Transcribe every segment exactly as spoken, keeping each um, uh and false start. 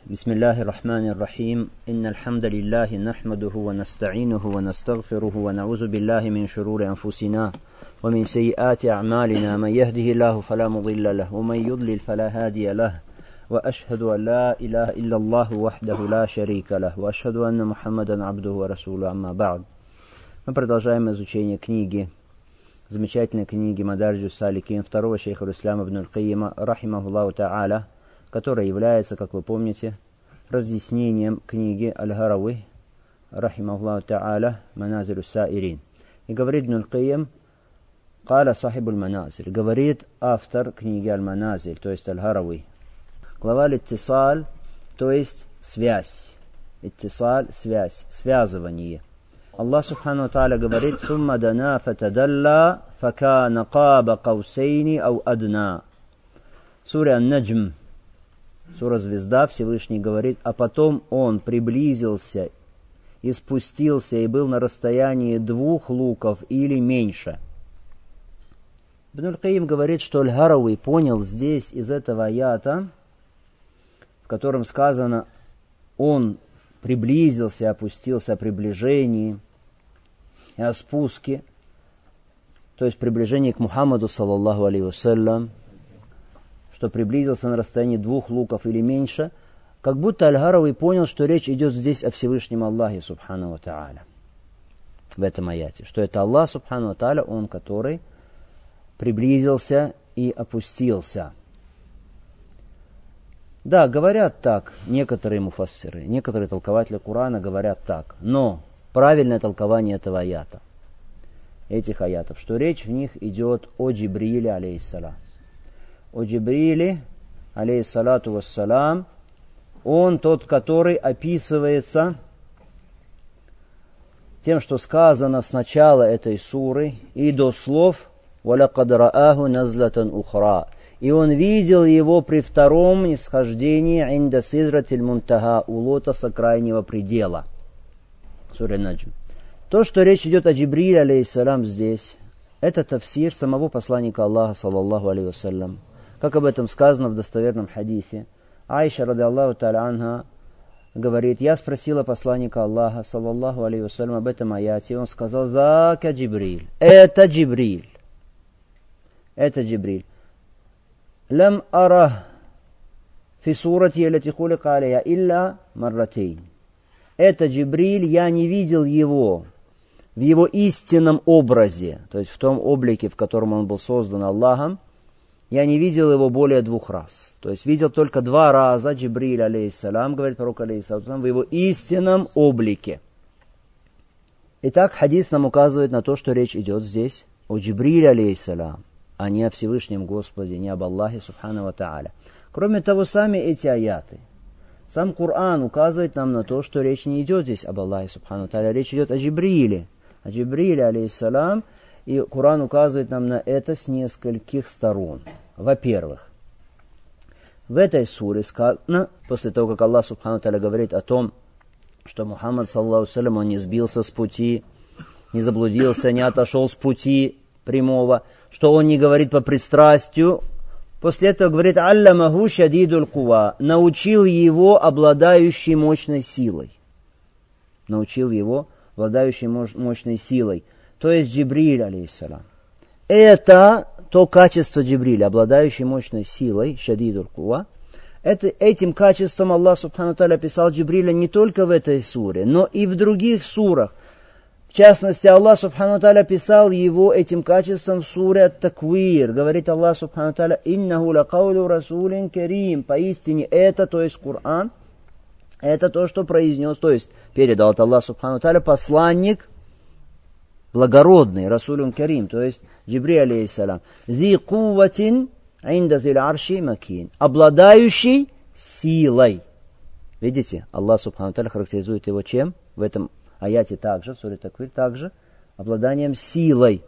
بسم الله الرحمن الرحيم إن الحمد لله نحمده ونستعينه ونستغفره ونعوذ بالله من شرور أنفسنا ومن سيئات أعمالنا من يهده الله فلا مضل له ومن يضلل فلا هادي له وأشهد أن لا إله إلا الله وحده لا شريك له وأشهد أن محمدا عبده ورسوله أما بعد. Мы продолжаем изучение книги, замечательной книги Мадариджус Саликин второго шейха ал-Ислама ибн аль-Кайима рахимахуллаху та'аля, которая является, как вы помните, разъяснением книги Аль-Гарави рахимахуллаху та'аля Маназилю Саирин. И говорит ибн аль-Кайим, قال صاحب المنازل, говорит автор книги Аль-Маназиль, то есть Аль-Гарави. Глава Иттисаль, то есть связь. Иттисаль, связь, связывание. Аллах Субхану ва Тааля говорит: «Сумма дана фатадалла, факана қаба қаусейни ау адна». Сура Ан-Наджм, сура Звезда, Всевышний говорит: «А потом он приблизился и спустился и был на расстоянии двух луков или меньше». Ибн аль-Кайим говорит, что Аль-Гарави понял здесь из этого аята, в котором сказано «он приблизился и опустился» о приближении и о спуске, то есть приближение к Мухаммаду, саллаллаху алейхи вассалям, что приблизился на расстоянии двух луков или меньше, как будто Аль-Гарави понял, что речь идет здесь о Всевышнем Аллахе, субхану ва тааля, в этом аяте, что это Аллах, субхану ва тааля, он, который приблизился и опустился. Да, говорят так некоторые муфассиры, некоторые толкователи Корана говорят так, но правильное толкование этого аята, этих аятов, что речь в них идет о Джибриле, алейхиссалам. О Джибриле, алейхиссалату вассалам, он тот, который описывается тем, что сказано с начала этой суры и до слов «Валякад рааху назлатан ухра». И он видел его при втором нисхождении «Инда сидратиль мунтаха», у лотоса крайнего предела. Сура Наджм. То, что речь идет о Джибриле, алейхиссалам, здесь, это тафсир самого посланника Аллаха, саллаллаху алейхи вассалям. Как об этом сказано в достоверном хадисе. Айша, ради Аллаху та'аля анха, говорит: я спросила посланника Аллаха, саллаллаху алейхи вассалям, об этом аяте, и он сказал: «Зака Джибриль». Это Джибриль. Это Джибриль. «Лам ара фи сурати аллати хулика алейха илля марратейн». Это Джибриль, я не видел его в его истинном образе, то есть в том облике, в котором он был создан Аллахом, я не видел его более двух раз. То есть видел только два раза Джибриль, алейхиссалам, говорит пророк, алейхиссалам, в его истинном облике. Итак, хадис нам указывает на то, что речь идет здесь о Джибриле, алейхиссалам, а не о Всевышнем Господе, не об Аллахе, субхану ва тааля. Кроме того, сами эти аяты, сам Коран указывает нам на то, что речь не идет здесь об Аллахе, субхану ва тааля, речь идет о Джибриле, о Джибриле, алейхиссалам, и Коран указывает нам на это с нескольких сторон. Во-первых, в этой суре сказано, после того, как Аллах, субхану ва тааля, говорит о том, что Мухаммад, саллаллаху алейхи ва саллям, он не сбился с пути, не заблудился, не отошел с пути прямого, что он не говорит по пристрастию. После этого говорит: «Алламаху шадидуль кува», научил его обладающий мощной силой. Научил его обладающий мощной силой. То есть Джибриль, алейхиссалам. Это то качество Джибриля, обладающий мощной силой, шадидуль кува. Это, этим качеством Аллах субхану ва тааля описал Джибриля не только в этой суре, но и в других сурах. В частности, Аллах субхану ва тааля описал его этим качеством в суре Ат-Таквир. Говорит Аллах субхану ва тааля: «Иннаху лакаулю расулин карим». Поистине это, то есть Коран, это то, что произнес, то есть передал от Аллах субхану ва тааля посланник благородный, расулин карим, то есть Джибриль, алейхиссалам. «Зи кувватин инда зил арши макин», обладающий силой. Видите, Аллах субхану ва тааля характеризует его чем? В этом аяте также, в суре Таквир, также обладанием силой.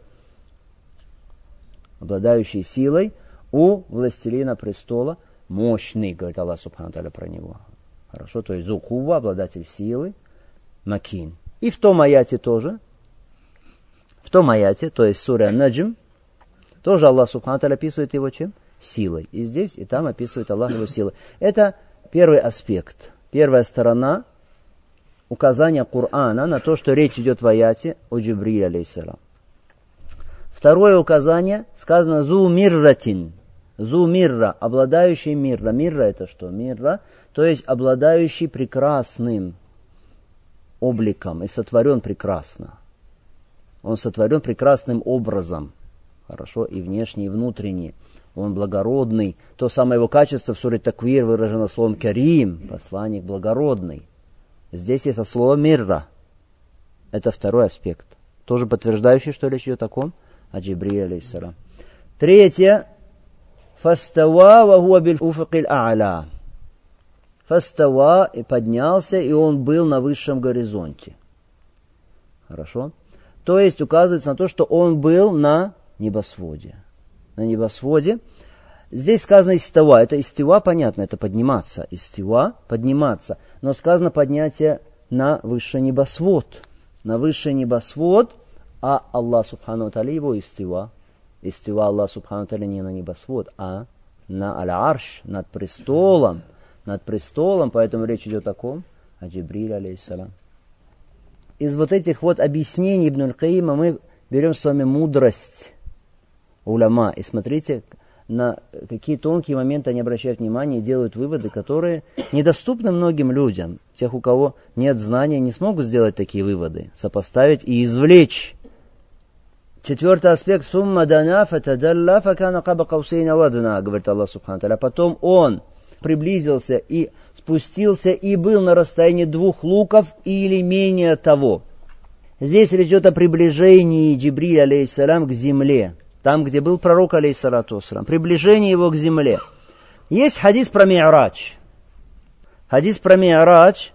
Обладающий силой у властелина престола, мощный, говорит Аллах субхану ва тааля про него. Хорошо, то есть зукува, обладатель силы, макин. И в том аяте тоже, в том аяте, то есть сура Наджм, тоже Аллах субхану ва тааля описывает его чем? Силой. И здесь, и там описывает Аллах его силой. Это первый аспект, первая сторона указания Корана на то, что речь идет в аяте о Джибриле алейхиссалам. Второе указание сказано «зу мирратин». «Зу мирра», обладающий мирра. Мирра это что? Мирра, то есть обладающий прекрасным обликом и сотворен прекрасно. Он сотворен прекрасным образом. Хорошо, и внешний, и внутренний. Он благородный. То самое его качество в суре Таквир выражено словом «карим», посланник благородный. Здесь это слово «мирра». Это второй аспект. Тоже подтверждающий, что речь идет о ком? О Джибриле алейхиссалам. Третье. «Фастава ва хуа биль уфакиль а'ля». Фастава и поднялся, и он был на высшем горизонте. Хорошо? То есть указывается на то, что он был на небосводе. На небосводе. Здесь сказано истава. Это истива, понятно, это подниматься. Истива, подниматься. Но сказано поднятие на высший небосвод. На высший небосвод, а Аллах субхану ва тааля его истива. Истива Аллах субхану ва тааля не на небосвод, а на аль-арш, над престолом. Над престолом, поэтому речь идет о ком? О Джибриле алейхиссалам. Из вот этих вот объяснений Ибн аль-Каима мы берем с вами мудрость уляма. И смотрите, на какие тонкие моменты они обращают внимание и делают выводы, которые недоступны многим людям. Тех, у кого нет знания, не смогут сделать такие выводы, сопоставить и извлечь. Четвертый аспект. «Сумма дана фатадалла факана каба каусейна вадна», говорит Аллах субхану ва тааля. Потом он приблизился и спустился и был на расстоянии двух луков или менее того. Здесь речь идет о приближении Джибриля алейхиссалам к земле. Там, где был пророк алейхиссалату вассалам. Приближение его к земле. Есть хадис про Ми'радж. Хадис про Ми'радж.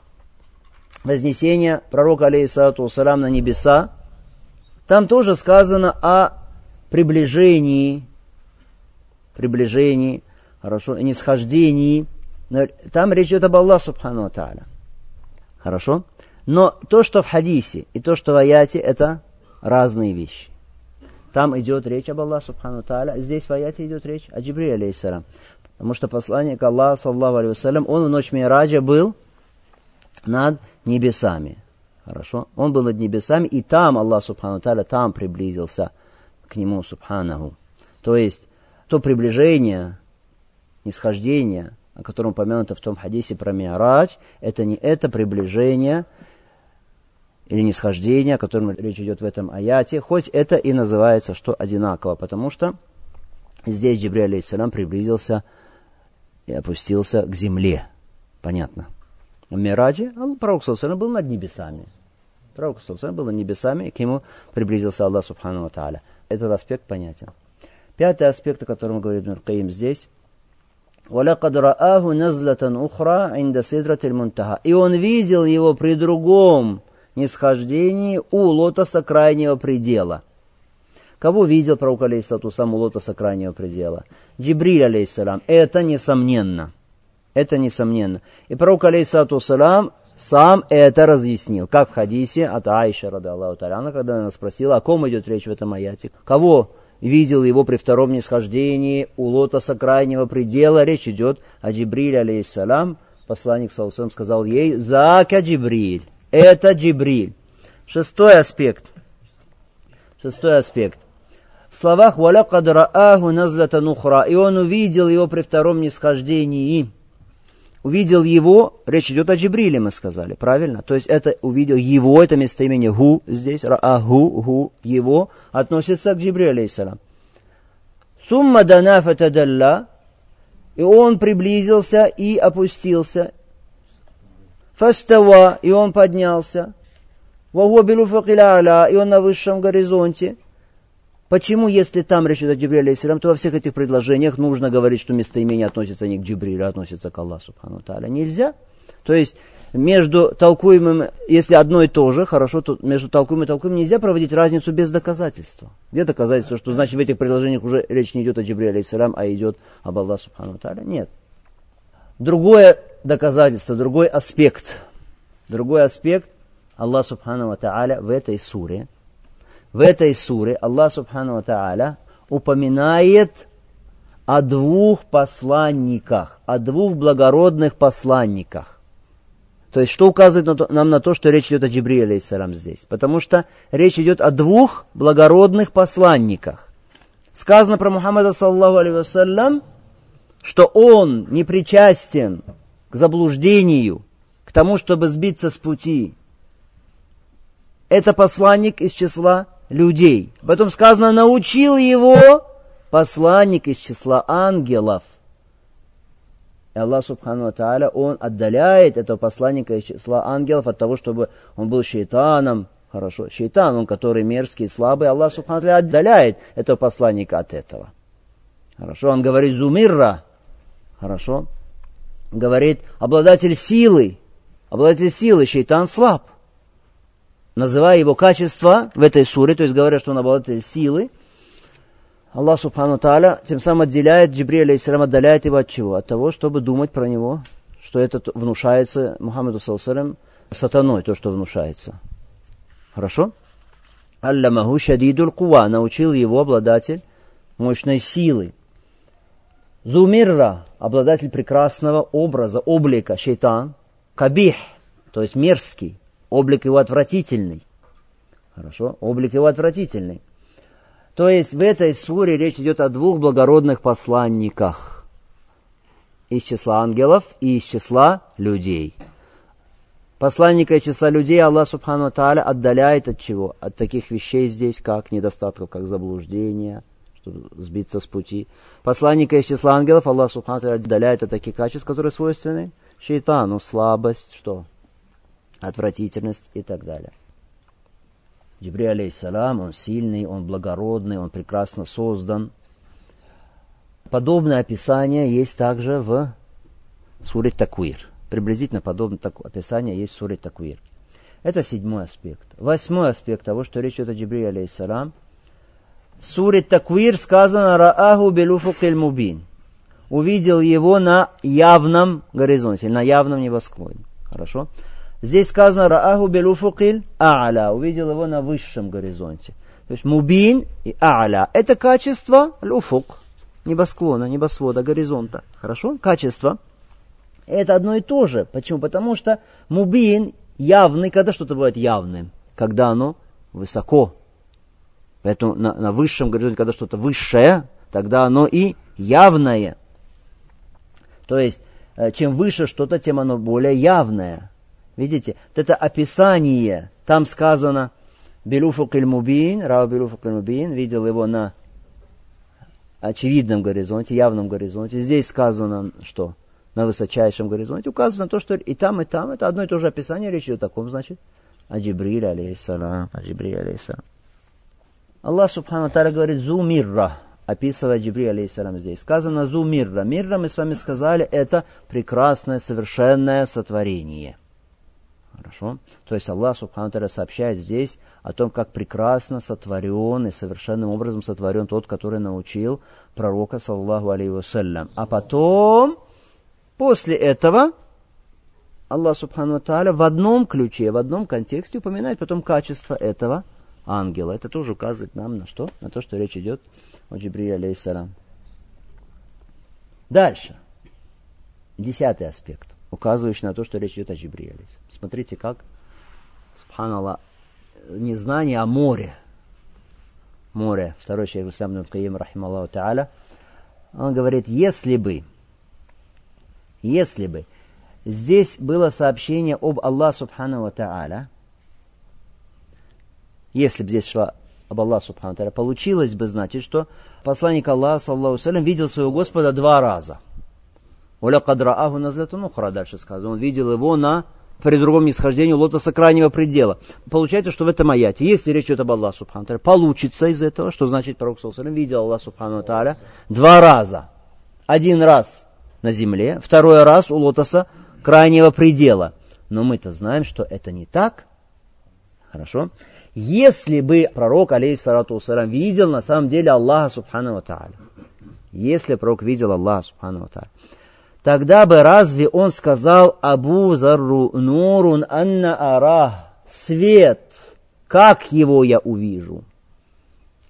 Вознесение пророка алейхиссалату вассалам на небеса. Там тоже сказано о приближении. Приближении. Хорошо, нисхождении. Там речь идет об Аллахе субхану ва тааля. Хорошо? Но то, что в хадисе, и то, что в аяте, это разные вещи. Там идет речь об Аллахе субхану ва тааля, здесь в аяте идет речь о Джибриле алейхиссалам. Потому что посланник Аллаха, саллаллаху алейхи вассалям, он в ночь Ми'раджа был над небесами. Хорошо? Он был над небесами, и там Аллах субхану ва тааля, там приблизился к нему субханаху. То есть, то приближение, нисхождение, о котором упомянуто в том хадисе про Ми'радж, это не это приближение или нисхождение, о котором речь идет в этом аяте, хоть это и называется, что одинаково, потому что здесь Джибриль алейхиссалам приблизился и опустился к земле. Понятно. В Ми'радже пророк саллаллаху алейхи ва саллям был над небесами. Пророк саллаллаху алейхи ва саллям был над небесами, и к нему приблизился Аллах субхану ва тааля. Этот аспект понятен. Пятый аспект, о котором говорит Ибн аль-Каим здесь. وَلَقَدْ رَآهُ نَزْلَةً أُخْرَى عِنْدَ سِدْرَةِ الْمُنْتَهَى. И он видел его при другом нисхождении у лотоса крайнего предела. Кого видел пророк алейхиссалату вассалам у лотоса крайнего предела? Джибриль алейхиссалам. Это несомненно. Это несомненно. И пророк алейхиссалату вассалам сам это разъяснил. Как в хадисе от Аиши, ради Аллаху та'аля, когда она спросила, о ком идет речь в этом аяте. Кого видел его при втором нисхождении у лотоса крайнего предела? Речь идет о Джибриле алейхиссалам. Посланник саллаллаху алейхи ва саллям сказал ей: «Зака Джибриль». Это Джибриль. Шестой аспект. Шестой аспект. В словах «Валякад рааху назлатан ухра», и он увидел его при втором нисхождении. Увидел его, речь идет о Джибриле, мы сказали, правильно? То есть это увидел его, это местоимение гу здесь, рааху, гу, его, относится к Джибрилю алейхиссалам. Сумма дана фатадалла, и он приблизился и опустился. Фастава, и он поднялся. Ва хуа биль уфакиль а'ля, и он на высшем горизонте. Почему, если там речь идет о Джибриле алейхиссалам, то во всех этих предложениях нужно говорить, что местоимение относится не к Джибрилю, а относится к Аллаху субхану ва тааля? Нельзя. То есть, между толкуемым, если одно и то же, хорошо, то между толкуемым и толкуемым нельзя проводить разницу без доказательства. Где доказательство, что значит в этих предложениях уже речь не идет о Джибриле алейхиссалам, а идет об Аллаху субхану ва тааля? Нет. Другое доказательство, другой аспект. Другой аспект Аллах субхану ва тааля в этой суре, В этой суре Аллах субхану ва тааля упоминает о двух посланниках, о двух благородных посланниках. То есть, что указывает нам на то, что речь идет о Джибриле алейхиссалям здесь? Потому что речь идет о двух благородных посланниках. Сказано про Мухаммада, саллаллаху алейхи вассалям, что он не причастен к заблуждению, к тому, чтобы сбиться с пути. Это посланник из числа людей. Потом сказано, научил его посланник из числа ангелов. И Аллах субхану ва тааля, он отдаляет этого посланника из числа ангелов от того, чтобы он был шейтаном. Хорошо, шейтан, он который мерзкий, слабый, Аллах субхану ва тааля отдаляет этого посланника от этого. Хорошо, он говорит зумирра. Хорошо. Говорит обладатель силы. Обладатель силы, шейтан слаб. Называя его качества в этой суре, то есть говоря, что он обладатель силы, Аллах субхану ва тааля тем самым отделяет, Джибриль алейхиссалям отдаляет его от чего? От того, чтобы думать про него, что это внушается Мухаммаду саллаллаху алейхи ва саллям сатаной, то, что внушается. Хорошо? Аллямаху шадидуль кува, научил его обладатель мощной силы. Зумирра, обладатель прекрасного образа, облика, шейтан. Кабих, то есть мерзкий, облик его отвратительный. Хорошо? Облик его отвратительный. То есть в этой суре речь идет о двух благородных посланниках. Из числа ангелов и из числа людей. Посланника из числа людей Аллах субхану ва тааля отдаляет от чего? От таких вещей здесь, как недостатков, как заблуждение, чтобы сбиться с пути. Посланника из числа ангелов Аллах субхану ва тааля отдаляет от таких качеств, которые свойственны шейтану, слабость, что? Отвратительность и так далее. Джибриль алейхиссалям, он сильный, он благородный, он прекрасно создан. Подобное описание есть также в суре Таквир. Приблизительно подобное описание есть в суре Таквир. Это седьмой аспект. Восьмой аспект того, что речь идет о Джибриле алейхиссалям. В суре Таквир сказано «Рааху билуфукиль мубин». Увидел его на явном горизонте, на явном небосклоне. Хорошо? Здесь сказано «Рааху билуфукиль а'ля». Увидел его на высшем горизонте. То есть мубин и а'ля. Это качество люфук, небосклона, небосвода, горизонта. Хорошо? Качество. Это одно и то же. Почему? Потому что мубин явный, когда что-то бывает явным? Когда оно высоко. Поэтому на, на высшем горизонте, когда что-то высшее, тогда оно и явное. То есть, чем выше что-то, тем оно более явное. Видите? Вот это описание. Там сказано «Билуфукиль мубин», «Рау билуфукиль мубин», видел его на очевидном горизонте, явном горизонте. Здесь сказано, что на высочайшем горизонте. Указано то, что и там, и там. Это одно и то же описание. Речь идет о таком, значит, о Джибриле алейхиссалям. О Джибриле алейхиссалям. Аллах субхану ва тааля говорит «Зу мирра», описывая Джибриля алейхиссалям здесь. Сказано «Зу мирра». Мирра, мы с вами сказали, это прекрасное, совершенное сотворение. Хорошо? То есть Аллах субхану ва тааля сообщает здесь о том, как прекрасно сотворен и совершенным образом сотворен тот, который научил пророка, саллаллаху алейхи вассалям. А потом, после этого, Аллах субхану ва тааля в одном ключе, в одном контексте упоминает потом качество этого ангела. Это тоже указывает нам на что? На то, что речь идет о Джибриле алейхиссалям. Дальше. Десятый аспект, указывающий на то, что речь идет о Джибриле алейхиссалям. Смотрите, как, субханаллах, не знание, а море. Море. Второй шейх Ислам ибн Кайим, рахималлаху тааля, он говорит, если бы, если бы здесь было сообщение об Аллахе субхану ва тааля, если бы здесь шла об Аллахе субхану ва тааля, получилось бы, значит, что посланник Аллаха, саллаллаху алейхи ва саллям, видел своего Господа два раза. «Уля-кад рааху назлатун ухра», дальше сказано. Он видел его на, при другом нисхождении лотоса крайнего предела. Получается, что в этом аяте, если речь идет об Аллахе субхану ва тааля, получится из этого, что значит пророк, саллаллаху алейхи ва саллям, видел Аллаха субхану ва тааля два раза. Один раз на земле, второй раз у лотоса крайнего предела. Но мы-то знаем, что это не так. Хорошо? Если бы пророк, алейхиссалату вассалям, видел на самом деле Аллаха субхану ва тааля, если пророк видел Аллаха субхану ва тааля, тогда бы разве он сказал Абу Зарру нурун анна арах, свет, как его я увижу?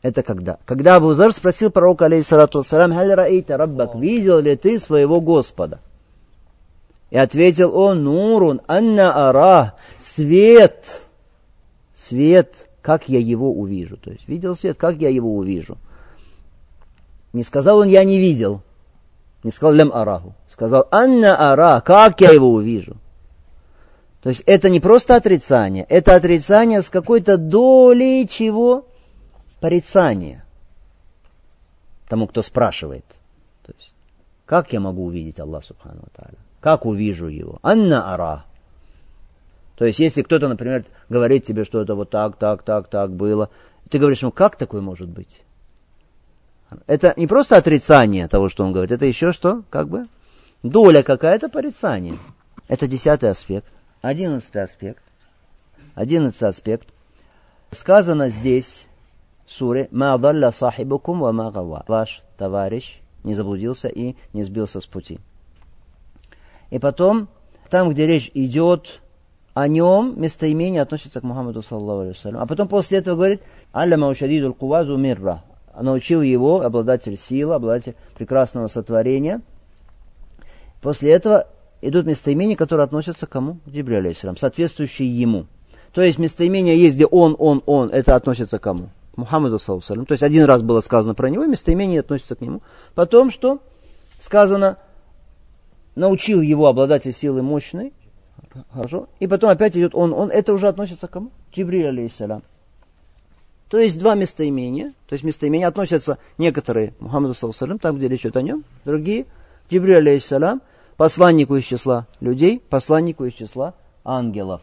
Это когда? Когда Абу Зар спросил пророка, алейхиссалату вассалям, «Халь раита раббак», видел ли ты своего Господа? И ответил он, «Нурун анна ара», свет, свет, как я его увижу. То есть видел свет, как я его увижу. Не сказал он, я не видел. Не сказал, лям араху. Сказал, анна ара, как я его увижу. То есть это не просто отрицание, это отрицание с какой-то долей чего? Порицания тому, кто спрашивает. То есть, как я могу увидеть Аллаха субхану ва тааля? Как увижу его? Анна ара. То есть, если кто-то, например, говорит тебе, что это вот так, так, так, так было, ты говоришь ему, как такое может быть? Это не просто отрицание того, что он говорит, это еще что? Как бы доля какая-то порицания. Это десятый аспект. Одиннадцатый аспект. Одиннадцатый аспект. Сказано здесь, в суре, «Ма далля сахибукум ва ма гава». Ваш товарищ не заблудился и не сбился с пути. И потом, там, где речь идет о нем, местоимение относится к Мухаммаду, саллаллаху алейхи вассалям. А потом после этого говорит, «Аллама ушадидул кувазу мирра». Научил его, обладатель силы, обладатель прекрасного сотворения. После этого идут местоимения, которые относятся к кому? К Джибрилю алейхиссалям, соответствующие ему. То есть местоимение есть, где он, он, он, это относится к кому? К Мухаммаду, саллаллаху алейхи вассалям. То есть один раз было сказано про него, местоимение относится к нему. Потом что? Сказано, научил его обладатель силы мощной. Хорошо. И потом опять идет он, он, это уже относится к кому? К Джибрилю алейхиссалям. То есть два местоимения, то есть местоимения относятся некоторые к Мухаммаду, саллаллаху алейхи вассалям, там, где речь идет о нем, другие к Джибрилю алейхиссалям, посланнику из числа людей, посланнику из числа ангелов.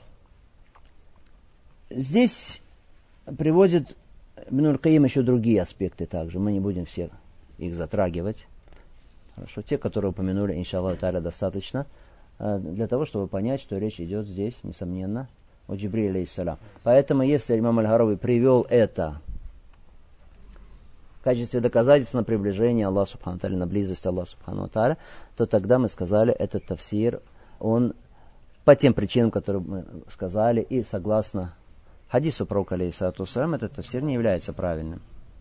Здесь приводит Ибн аль-Кайим еще другие аспекты также, мы не будем все их затрагивать. Хорошо, те, которые упомянули, иншаллаху тааля, достаточно, для того, чтобы понять, что речь идет здесь, несомненно, о Джибриле алейхиссалям. Поэтому, если имам Аль-Харави привел это в качестве доказательства на приближение Аллаха субхану тааля, на близость Аллаха субхану тааля, то тогда мы сказали, этот тафсир, он по тем причинам, которые мы сказали, и согласно хадису пророка алейхиссалату вассалям, этот тафсир не является правильным.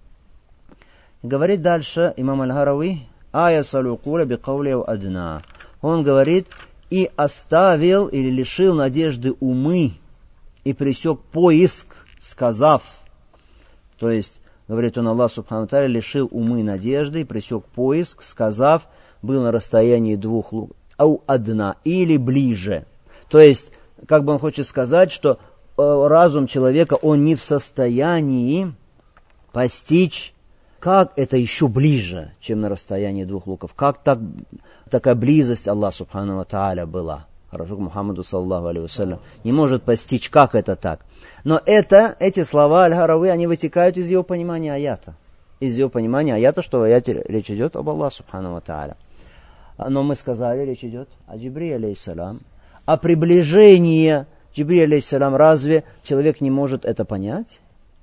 Говорит дальше имам Аль-Харави, «Ая салюкуля бикауля адна». Он говорит, и оставил или лишил надежды умы, и пресек поиск, сказав. То есть, говорит он, Аллах субхану тааля лишил умы надежды, и пресек поиск, сказав, был на расстоянии двух лук, ау адна, или ближе. То есть, как бы он хочет сказать, что э, разум человека, он не в состоянии постичь, как это еще ближе, чем на расстоянии двух луков. Как так, такая близость Аллаха субхану ва тааля была. Хорошо, к Мухаммаду, саллаллаху алейхи вассалям, не может постичь, как это так. Но это, эти слова Аль-Харави, они вытекают из его понимания аята. Из его понимания аята, что в аяте речь идет об Аллахе субхану ва тааля. Но мы сказали, речь идет о Джибриле алейхиссалям. О приближении Джибриля алейхиссалям, разве человек не может это понять?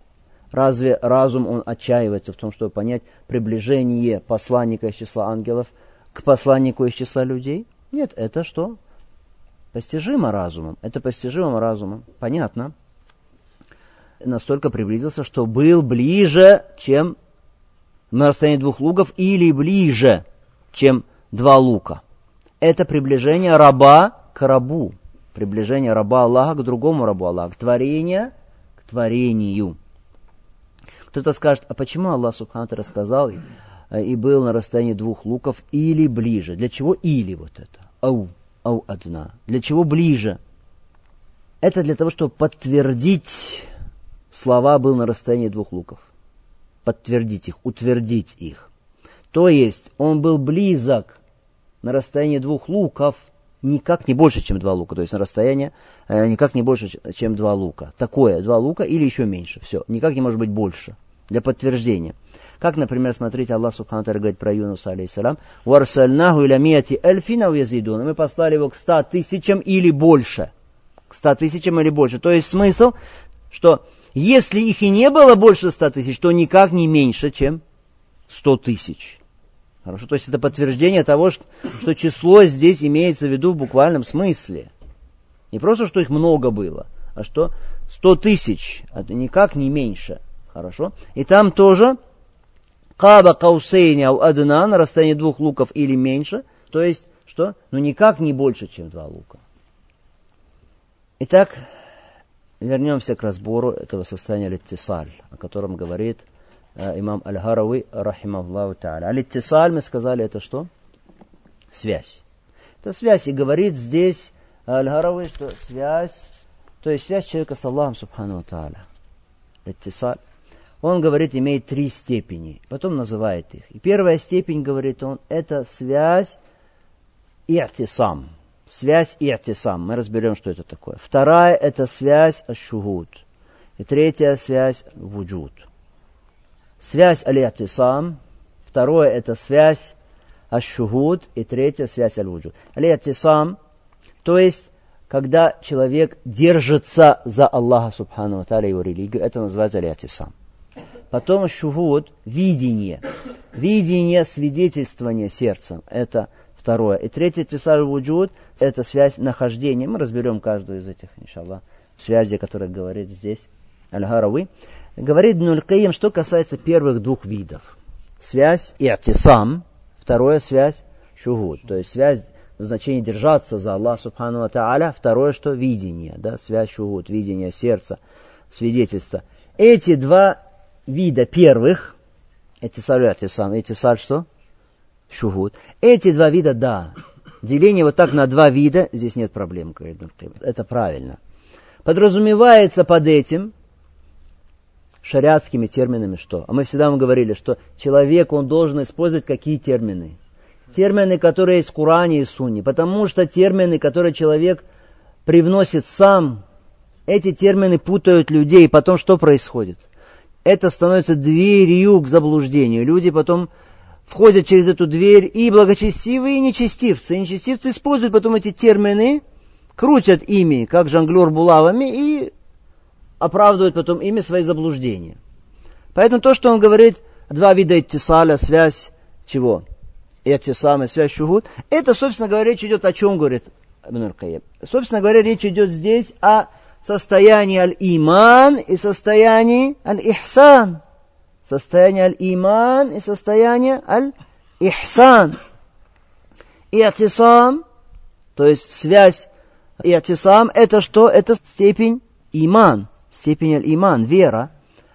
Разве разум, он отчаивается в том, чтобы понять приближение посланника из числа ангелов к посланнику из числа людей? Нет, это что? Постижимо разумом. Это постижимо разумом. Понятно. Настолько приблизился, что был ближе, чем на расстоянии двух луков, или ближе, чем два лука. Это приближение раба к рабу. Приближение раба Аллаха к другому рабу Аллаха. К творению, к творению. Кто-то скажет, а почему Аллах субхану тааля рассказал и был на расстоянии двух луков или ближе? Для чего или вот это? Ау. Ау адна. Для чего ближе? Это для того, чтобы подтвердить слова был на расстоянии двух луков. Подтвердить их, утвердить их. То есть, он был близок на расстоянии двух луков, никак не больше, чем два лука. То есть, на расстоянии э, никак не больше, чем два лука. Такое, два лука или еще меньше. Все, никак не может быть больше. Для подтверждения. Как, например, смотрите, Аллах субхану тааля говорит про Юнуса алейхиссалям, «Варсальнаху иля мияти эльфина уязидуна». Мы послали его к ста тысячам или больше. К ста тысячам или больше. То есть смысл, что если их и не было больше ста тысяч, то никак не меньше, чем сто тысяч. Хорошо? То есть это подтверждение того, что, что число здесь имеется в виду в буквальном смысле. Не просто, что их много было, а что сто тысяч, а никак не меньше. Хорошо. И там тоже каба каусейни ау адна, на расстоянии двух луков или меньше. То есть, что? Ну, никак не больше, чем два лука. Итак, вернемся к разбору этого состояния аль-иттисаль, о котором говорит э, имам Аль-Харави, рахимахуллаху та'аля. Аль-иттисаль, мы сказали, это что? Связь. Это связь, и говорит здесь Аль-Харави, что связь, то есть связь человека с Аллахом, субхану та'аля. Аль-иттисаль. Он, говорит, имеет три степени, потом называет их. И первая степень, говорит он, это связь и'тисам. Связь и'тисам. Мы разберем, что это такое. Вторая, это связь аш-шухуд. И третья связь вуджуд. Связь аль-и'тисам. Второе, это связь аш-шухуд. И третья связь аль-вуджуд. Аль-и'тисам, то есть, когда человек держится за Аллаха, субхану ва тааля, его религию, это называется аль-и'тисам. Потом шухуд, видение. Видение, свидетельствование сердцем. Это второе. И третье, тисаль вуджуд, это связь нахождения. Мы разберем каждую из этих, иншаллах, связей, о которых говорит здесь Аль-Харави. Говорит Ибн аль-Кайим, что касается первых двух видов. Связь и'тисам, второе связь шухуд. То есть связь в значении держаться за Аллах, субхану ва тааля. Второе, что видение, да, связь шухуд, видение сердца, свидетельство. Эти два вида первых, и'тисаль и и'тисам, и'тисаль что? Шухуд. Эти два вида, да. Деление вот так на два вида, здесь нет проблем, говорит Ибн аль-Кайим. Это правильно. Подразумевается под этим шариатскими терминами что? А мы всегда вам говорили, что человек, он должен использовать какие термины? Термины, которые есть в Коране и Сунне. Потому что термины, которые человек привносит сам, эти термины путают людей. И потом что происходит? Это становится дверью к заблуждению. Люди потом входят через эту дверь, и благочестивые, и нечестивцы. И нечестивцы используют потом эти термины, крутят ими, как жонглер булавами, и оправдывают потом ими свои заблуждения. Поэтому то, что он говорит, два вида иттисаля, связь чего? И'тисам и связь шухуд, это, собственно говоря, речь идет о чем, говорит Ибн аль-Кайим. Собственно говоря, речь идет здесь о состояние аль-иман и состояние аль-ихсан. Состояние аль-иман и состояние аль-ихсан. И'тисам, то есть связь и'тисам, это что? Это степень иман, степень аль-иман, вера.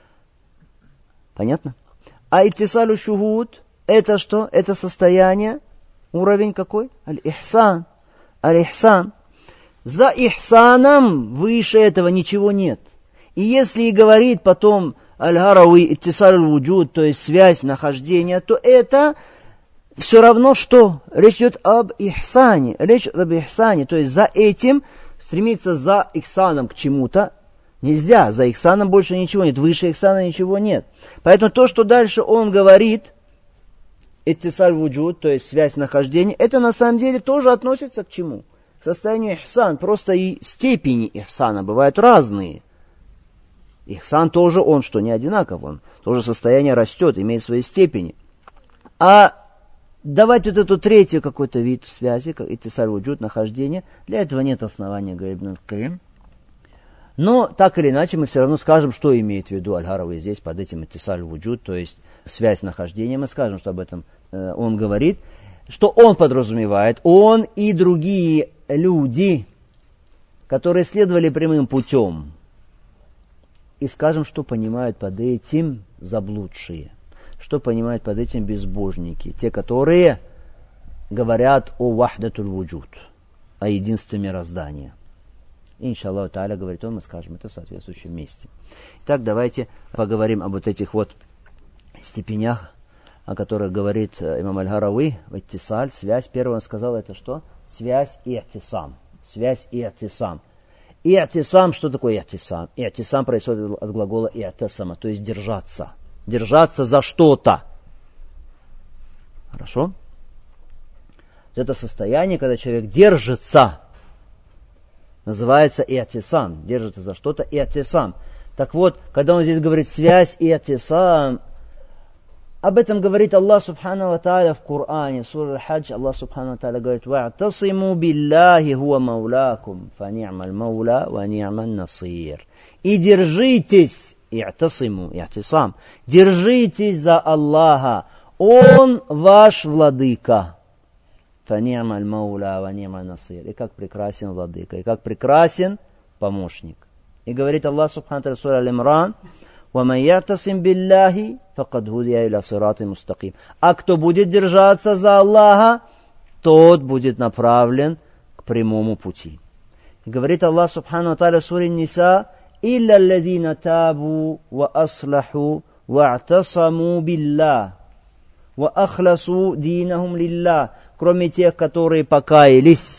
Понятно? А и'тисалю шухуд, это что? Это состояние, уровень какой? Аль-ихсан. Аль-ихсан. За ихсаном выше этого ничего нет. И если и говорит потом Аль-Харави иттисаль вуджуд, то есть связь нахождения, то это все равно что? Речь идет об ихсане. Речь идет об ихсане. То есть за этим стремиться за ихсаном к чему-то нельзя. За ихсаном больше ничего нет. Выше ихсана ничего нет. Поэтому то, что дальше он говорит, иттисаль вуджуд, то есть связь нахождения, это на самом деле тоже относится к чему? К состоянию ихсан. Просто и степени ихсана бывают разные. Ихсан тоже он, что не одинаков, он тоже состояние растет, имеет свои степени. А давать вот эту третью какой-то вид связи, как иттисаль вуджуд, нахождение, для этого нет основания, говорит Ибн аль-Кайим. Но так или иначе мы все равно скажем, что имеет в виду Аль-Харави здесь под этим иттисаль вуджуд, то есть связь нахождения. Мы скажем, что об этом э, он говорит, что он подразумевает, он и другие люди, которые следовали прямым путем. И скажем, что понимают под этим заблудшие, что понимают под этим безбожники, те, которые говорят о вахдатуль вуджуд, о единстве мироздания. Иншаллаху та'аля, говорит он, мы скажем это в соответствующем месте. Итак, давайте поговорим об вот этих вот степенях, о которых говорит имам Аль-Харави, иттисаль, связь. Первое он сказал, это что? Связь и'тисам. Связь и'тисам. И'тисам, что такое и'тисам? И'тисам происходит от глагола и'тасама, то есть держаться. Держаться за что-то. Хорошо? Это состояние, когда человек держится, называется и'тисам. Держится за что-то и'тисам. Так вот, когда он здесь говорит связь и'тисам, Об этом говорит Аллах Субхану ва Тааля в Коране, сура Аль-Хадж. Аллах Субхану ва Тааля говорит: «Ва'тасиму биллахи хуа маулякум, фани'маль мауля ва ни'маль насир». И держитесь, и'тасиму, и'тисам, держитесь за Аллаха, Он ваш владыка. Фани'маль мауля ва ни'маль насир. И как прекрасен владыка, и как прекрасен помощник. И говорит Аллах Субхану ва Тааля, сура Аль-Имран: وَمَنْ يَعْتَصِمْ بِاللَّهِ فَقَدْ هُدِيَ إِلَى صِرَاطٍ مُسْتَقِيمٍ. А кто будет держаться за Аллаха, тот будет направлен к прямому пути. И говорит Аллах Субхану ва Тааля в суре Ниса: إِلَّا الَّذِينَ تَابُوا وَأَصْلَحُوا وَاعْتَصَمُوا بِاللَّهِ وَأَخْلَصُوا دِينَهُمْ لِلَّهِ. Кроме тех, которые покаялись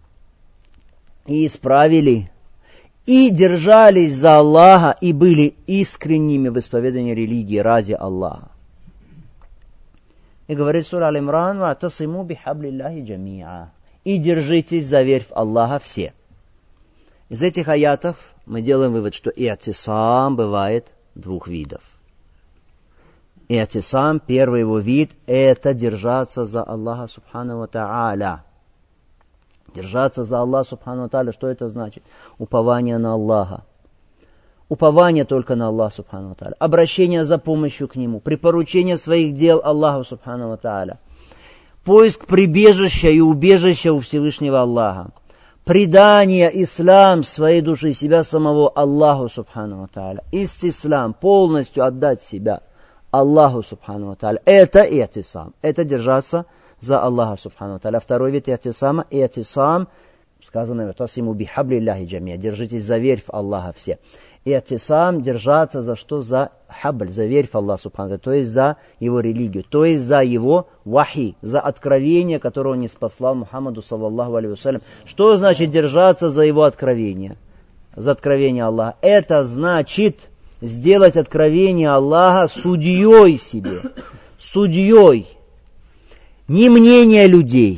и исправили, и держались за Аллаха, и были искренними в исповедании религии ради Аллаха. И говорит сура Аль-Имран: «Ва'тасиму бихаблиллахи джами'а». И держитесь за верфь Аллаха все. Из этих аятов мы делаем вывод, что и'тисам бывает двух видов. И'тисам, первый его вид, это держаться за Аллаха Субхану ва Тааля. Держаться за Аллаха Субхану ва Тааля, что это значит? Упование на Аллаха. Упование только на Аллаха Субхану ва Тааля. Обращение за помощью к Нему. Припоручение своих дел Аллаху Субхану ва Тааля. Поиск прибежища и убежища у Всевышнего Аллаха. Предание, ислам своей души, себя самого Аллаху Субхану ва Тааля. Истислам, полностью отдать себя Аллаху Субхану ва Тааля. Это и'тисам. Это держаться за Аллаха Субхану ва Тааля. Второй вид и'тисама, и'тисам, сказано: «Ва'тасиму бихаблиллахи джами'а». Держитесь за верфь Аллаха все. И'тисам, держаться за что? За хабль, за верфь Аллаха Субхану ва Тааля, то есть за его религию, то есть за его вахи, за откровение, которое он ниспослал Мухаммаду саллаллаху алейхи вассалям. Что значит держаться за его откровение? За откровение Аллаха. Это значит сделать откровение Аллаха судьей себе, судьей. Не мнение людей,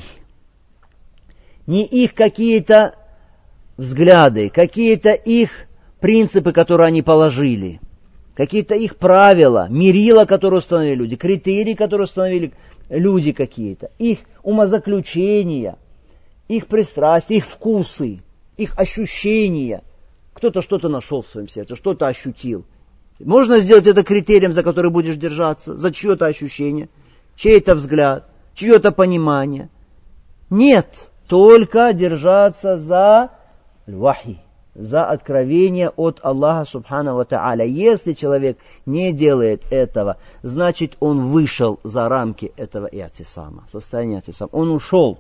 не их какие-то взгляды, какие-то их принципы, которые они положили, какие-то их правила, мерила, которые установили люди, критерии, которые установили люди какие-то, их умозаключения, их пристрастия, их вкусы, их ощущения. Кто-то что-то нашел в своем сердце, что-то ощутил. Можно сделать это критерием, за который будешь держаться, за чье-то ощущение, чей-то взгляд, чье-то понимание. Нет, только держаться за вахи, за откровение от Аллаха Субхану ва Тааля. Если человек не делает этого, значит он вышел за рамки этого и'тисама, состояния и'тисама. Он ушел.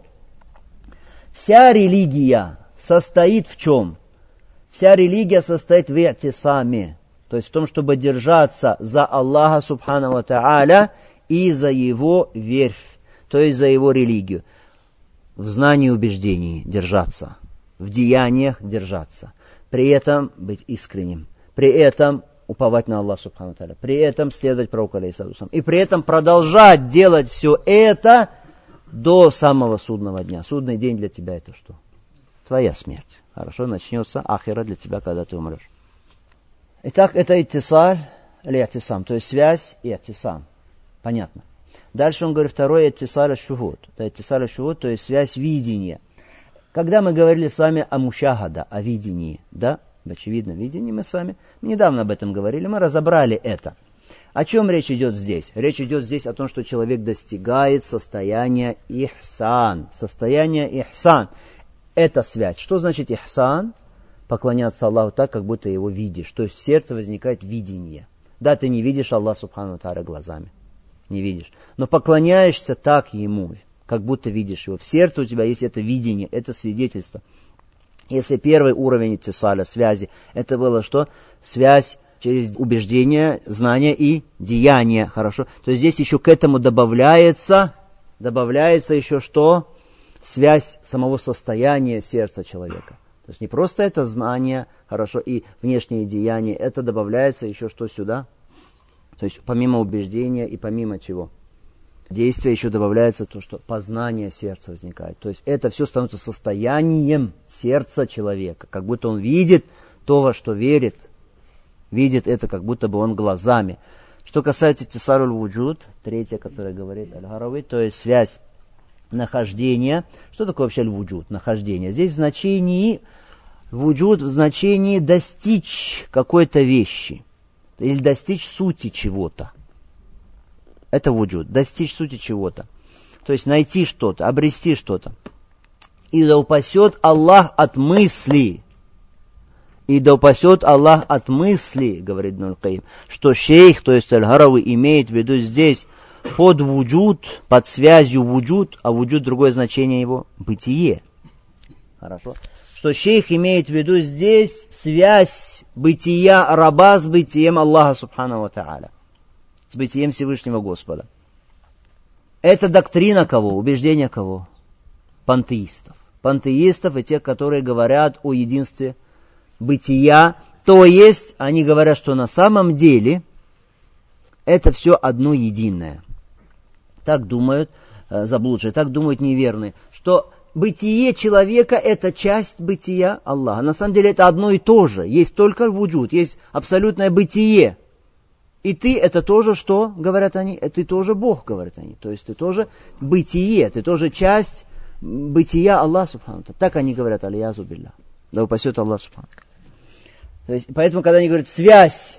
Вся религия состоит в чем? Вся религия состоит в и'тисаме, то есть в том, чтобы держаться за Аллаха Субхану ва Тааля и за его верфь, то есть за его религию. В знании и убеждении держаться, в деяниях держаться, при этом быть искренним, при этом уповать на Аллаха Субхану ва Тааля, при этом следовать пророку алейхиссалату, и при этом продолжать делать все это до самого судного дня. Судный день для тебя это что? Твоя смерть. Хорошо, начнется ахира для тебя, когда ты умрешь. Итак, это иттисаль или и'тисам, то есть связь и и'тисам. Понятно. Дальше он говорит, второе иттисаль аш-шухуд. Это иттисаль аш-шухуд, то есть связь видения. Когда мы говорили с вами о мушахада, о видении, да, в очевидном видении мы с вами недавно об этом говорили, мы разобрали это. О чем речь идет здесь? Речь идет здесь о том, что человек достигает состояния ихсан. Состояние ихсан. Это связь. Что значит ихсан? Поклоняться Аллаху так, как будто его видишь. То есть в сердце возникает видение. Да, ты не видишь Аллаха Субхану ва Тааля глазами. Не видишь. Но поклоняешься так Ему, как будто видишь Его. В сердце у тебя есть это видение, это свидетельство. Если первый уровень иттисаля, связи, это было что? Связь через убеждение, знание и деяние. Хорошо. То есть здесь еще к этому добавляется, добавляется еще что? Связь самого состояния сердца человека. То есть не просто это знание, хорошо, и внешние деяния, это добавляется еще что сюда? То есть помимо убеждения и помимо чего? Действия еще добавляется то, что познание сердца возникает. То есть это все становится состоянием сердца человека. Как будто он видит то, во что верит. Видит это, как будто бы он глазами. Что касается иттисаль аль-вуджуд, третья, которая говорит аль-Гарави, то есть связь нахождения. Что такое вообще аль-вуджуд? Нахождение. Здесь в значении вуджуд в значении достичь какой-то вещи или достичь сути чего-то. Это вуджуд, достичь сути чего-то. То есть найти что-то, обрести что-то. И да упасет Аллах от мысли. И да упасет Аллах от мысли, говорит Ибн аль-Каим, что шейх, то есть аль-Гарави, имеет в виду здесь под вуджуд, под связью вуджуд, а вуджуд другое значение его бытие. Хорошо. Что шейх имеет в виду здесь связь бытия раба с бытием Аллаха Субхану ва Тааля, с бытием Всевышнего Господа. Это доктрина кого? Убеждение кого? Пантеистов. Пантеистов и тех, которые говорят о единстве бытия. То есть, они говорят, что на самом деле это все одно единое. Так думают заблудшие, так думают неверные, что бытие человека – это часть бытия Аллаха. На самом деле это одно и то же. Есть только вуджуд, есть абсолютное бытие. И ты – это тоже что, говорят они? Ты тоже Бог, говорят они. То есть ты тоже бытие, ты тоже часть бытия Аллаха Субхану. Так они говорят, алиязу билля. Да упасет Аллах Субхану. То есть, поэтому, когда они говорят связь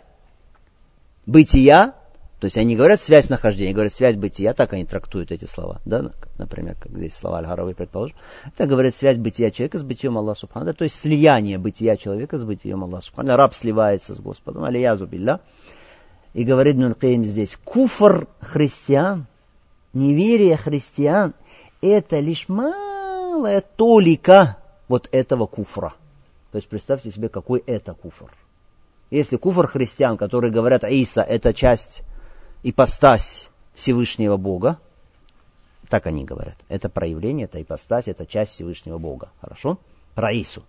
бытия, то есть они говорят связь нахождения, говорят связь бытия, так они трактуют эти слова. Да? Например, как здесь слова аль-Гарави, предположим. Это говорят связь бытия человека с бытием Аллаха Субхану. То есть слияние бытия человека с бытием Аллаха Субхану. Раб сливается с Господом. Алиязу билля. И говорит Ибн аль-Каим здесь, куфр христиан, неверие христиан, это лишь малая толика вот этого куфра. То есть представьте себе, какой это куфр. Если куфр христиан, которые говорят, Иса это часть, ипостась Всевышнего Бога, так они говорят, это проявление, это ипостась, это часть Всевышнего Бога. Хорошо? Про Ису.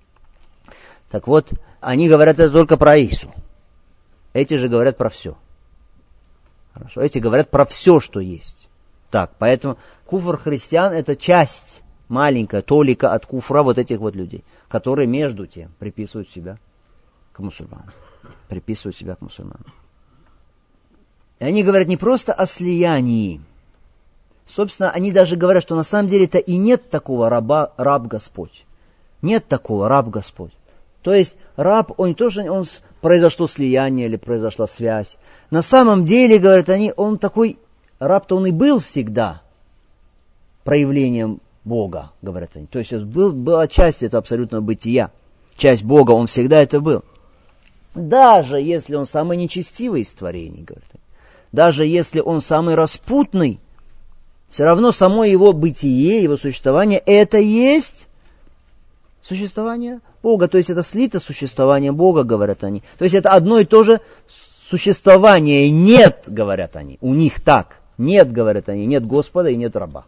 Так вот, они говорят это только про Ису. Эти же говорят про все. Хорошо. Эти говорят про все, что есть. Так, поэтому куфр христиан это часть, маленькая толика от куфра вот этих вот людей, которые между тем приписывают себя к мусульманам. Приписывают себя к мусульманам. И они говорят не просто о слиянии. Собственно, они даже говорят, что на самом деле-то и нет такого раба, раб Господь. Нет такого раб Господь. То есть раб, он не то, что он, произошло слияние или произошла связь. На самом деле, говорят они, он такой, раб-то он и был всегда проявлением Бога, говорят они. То есть был, была часть этого абсолютного бытия. Часть Бога, он всегда это был. Даже если он самый нечестивый из творений, говорят они. Даже если он самый распутный, все равно само его бытие, его существование, это есть существование Бога. То есть это слито существование Бога, говорят они. То есть это одно и то же существование. Нет, говорят они. У них так. Нет, говорят они. Нет Господа и нет раба.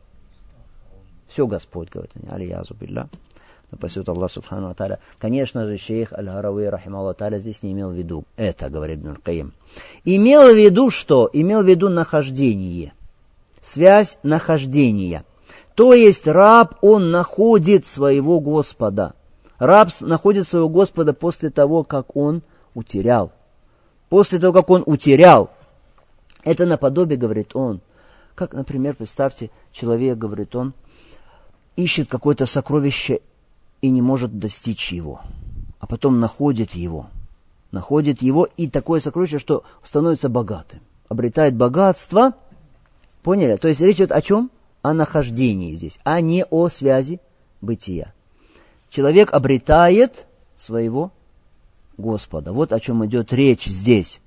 Все Господь, говорят они. Алиязу билля. Напасет Аллах Субхану ва Тааля. Конечно же, шейх Аль-Гарави, рахималлаху тааля, здесь не имел в виду это, говорит Ибн аль-Каим. Имел в виду что? Имел в виду нахождение. Связь нахождения. То есть раб, он находит своего Господа. Раб находит своего Господа после того, как он утерял. После того, как он утерял. Это наподобие, говорит он. Как, например, представьте, человек, говорит он, ищет какое-то сокровище и не может достичь его. А потом находит его. Находит его и такое сокровище, что становится богатым. Обретает богатство. Поняли? То есть речь идет о чем? О нахождении здесь, а не о связи бытия. Человек обретает своего Господа. Вот о чем идет речь здесь.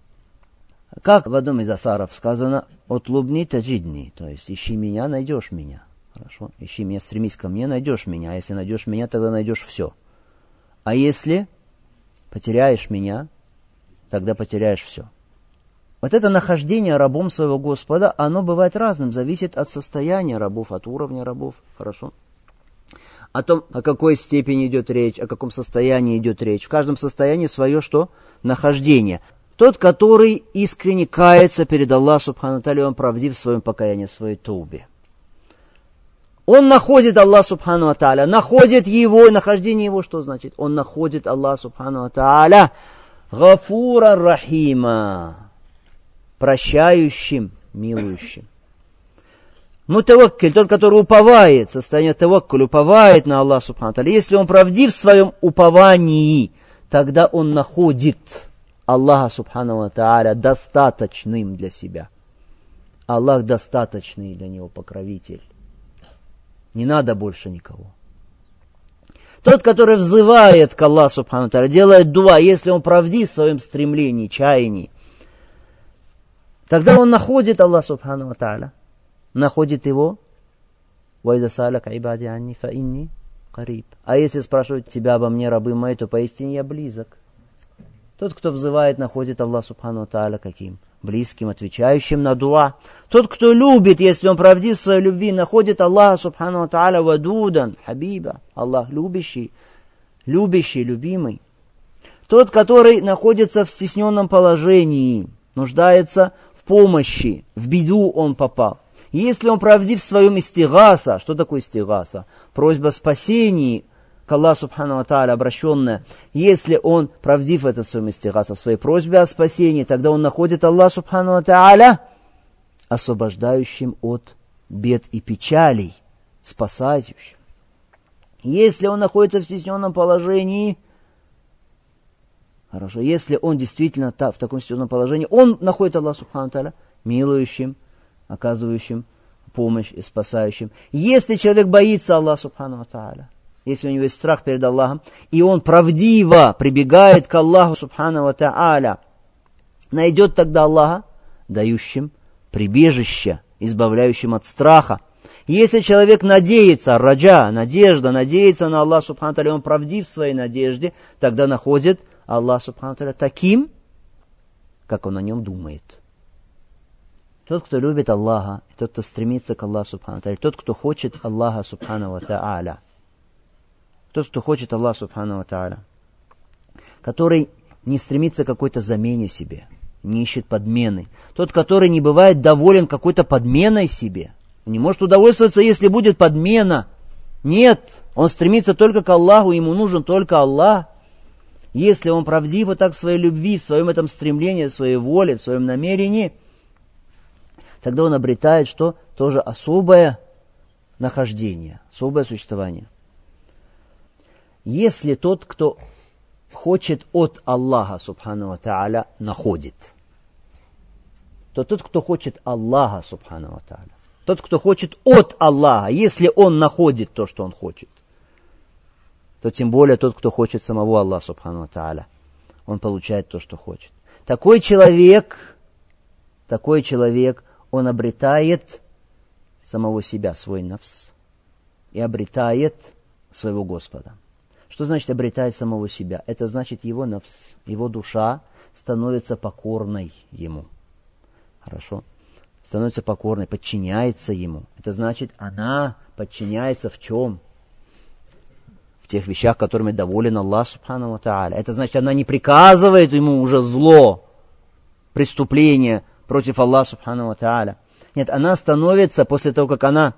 Как в одном из асаров сказано, «Отлубни таджидни», то есть «ищи меня, найдешь меня». Хорошо? «Ищи меня, стремись ко мне, найдешь меня». А если найдешь меня, тогда найдешь все. А если потеряешь меня, тогда потеряешь все. Вот это нахождение рабом своего Господа, оно бывает разным, зависит от состояния рабов, от уровня рабов. Хорошо? О том, о какой степени идет речь, о каком состоянии идет речь. В каждом состоянии свое что? Нахождение. Тот, который искренне кается перед Аллахом Субхану ва Тааля, он правдив в своем покаянии, в своей таубе. Он находит Аллаха Субхану ва Тааля, находит его, и нахождение его что значит? Он находит Аллаха Субхану ва Тааля Гафура Рахима. прощающим, милующим. Мутаваккиль, тот, который уповает, состояние таваккуль, уповает на Аллаха субхану ва тааля. Если он правдив в своем уповании, тогда он находит Аллаха субхану ва тааля достаточным для себя. Аллах достаточный для него покровитель. Не надо больше никого. Тот, который взывает к Аллаху субхану ва тааля, делает дуа, если он правдив в своем стремлении, чаянии, тогда он находит Аллаха субхану ва тааля. Находит его. «Вайда салак ибади анни фа инни кариб». А если спрашивают тебя обо мне, рабы мои, то поистине я близок. Тот, кто взывает, находит Аллах субхану ва тааля каким? Близким, отвечающим на дуа. Тот, кто любит, если он правдив в своей любви, находит Аллаха субхану ва тааля вадудан, хабиба. Аллах любящий, любящий, любимый. Тот, который находится в стесненном положении, нуждается в помощи, в беду он попал. Если он правдив в своем истигаса, что такое истигаса? Просьба спасения к Аллаху субхану ва тааля обращенная. Если он правдив в этом своем истигаса, в своей просьбе о спасении, тогда он находит Аллаха субхану ва тааля освобождающим от бед и печалей, спасающим. Если он находится в стесненном положении, хорошо, если он действительно в таком стесненном положении, он находит Аллаха субхану ва тааля милующим, оказывающим помощь и спасающим. Если человек боится Аллаха субхану ва тааля, если у него есть страх перед Аллахом, и он правдиво прибегает к Аллаху субхану ва тааля, найдет тогда Аллаха, дающим прибежище, избавляющим от страха. Если человек надеется, раджа, надежда, надеется на Аллаха субхану ва тааля, он правдив в своей надежде, тогда находит Аллах субхану ва тааля таким, как он о нем думает. Тот, кто любит Аллаха, тот, кто стремится к Аллаху субхану ва тааля, тот, кто хочет Аллаха субхану ва тааля, тот, кто хочет Аллаха субхану ва тааля, который не стремится к какой-то замене себе, не ищет подмены, тот, который не бывает доволен какой-то подменой себе, не может удовольствоваться, если будет подмена. Нет, он стремится только к Аллаху, ему нужен только Аллах. Если он правдив вот так в своей любви, в своем этом стремлении, в своей воле, в своем намерении, тогда он обретает что? Тоже особое нахождение, особое существование. Если тот, кто хочет от Аллаха, субхану ва тааля, находит, то тот, кто хочет Аллаха, субхану ва тааля, тот, кто хочет от Аллаха, если он находит то, что он хочет, то тем более тот, кто хочет самого Аллаха, субхану ва тааля, он получает то, что хочет. Такой человек, такой человек, он обретает самого себя, свой нафс, и обретает своего Господа. Что значит обретает самого себя? Это значит его нафс, его душа становится покорной ему. Хорошо? Становится покорной, подчиняется ему. Это значит, она подчиняется в чем? В тех вещах, которыми доволен Аллах субхану ва тааля. Это значит, она не приказывает ему уже зло, преступление против Аллаха субхану ва тааля. Нет, она становится, после того, как она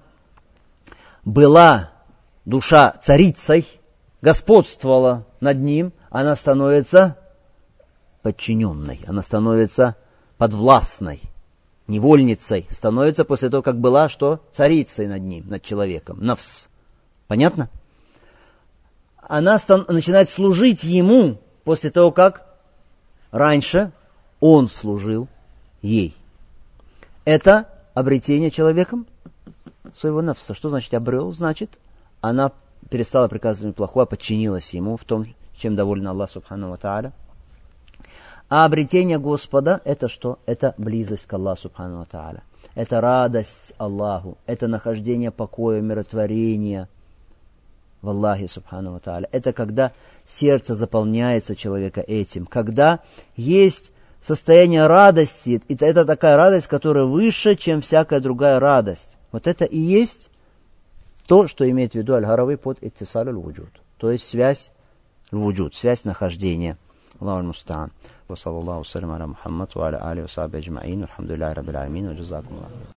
была, душа, царицей, господствовала над ним, она становится подчиненной, она становится подвластной, невольницей, становится после того, как была, что? Царицей над ним, над человеком, нафс. Понятно? Она стан- начинает служить ему после того, как раньше он служил ей. Это обретение человеком своего нафса. Что значит обрел? Значит, она перестала приказывать плохое, подчинилась ему в том, чем доволен Аллах субхану ва тааля. А обретение Господа, это что? Это близость к Аллаху субхану ва тааля. Это радость Аллаху. Это нахождение покоя, умиротворения в Аллахе субхану ва тааля. Это когда сердце заполняется человека этим. Когда есть состояние радости. И это такая радость, которая выше, чем всякая другая радость. Вот это и есть то, что имеет в виду Аль-Харави под иттисаль аль-вуджуд. То есть связь аль-вуджуд, связь нахождения. Аллаху аль-муста'ан. Ва саллаллаху салям аля Мухаммад ва аля али ва сахби аджмаин. Алхамдулиллахи раббил аламин. Ва джазакум Аллах.